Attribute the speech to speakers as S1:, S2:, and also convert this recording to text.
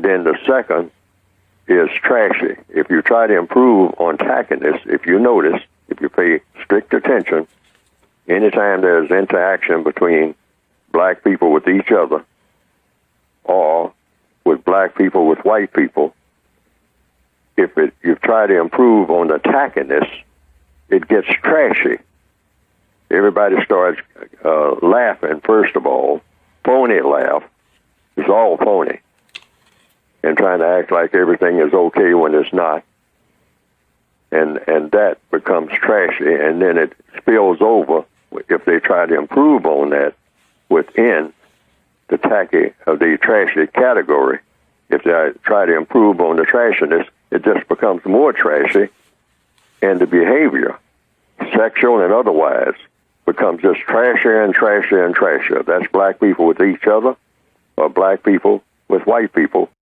S1: then the second is trashy. If you try to improve on tackiness, if you notice, if you pay strict attention, anytime there's interaction between black people with each other or with black people with white people, if you try to improve on the tackiness, it gets trashy. Everybody starts laughing, first of all. Phony laugh. It's all phony. And trying to act like everything is okay when it's not. And that becomes trashy, and then it spills over if they try to improve on that within the trashy category. If they try to improve on the trashiness, it just becomes more trashy, and the behavior, sexual and otherwise, becomes just trashier and trashier and trashier. That's black people with each other or black people with white people.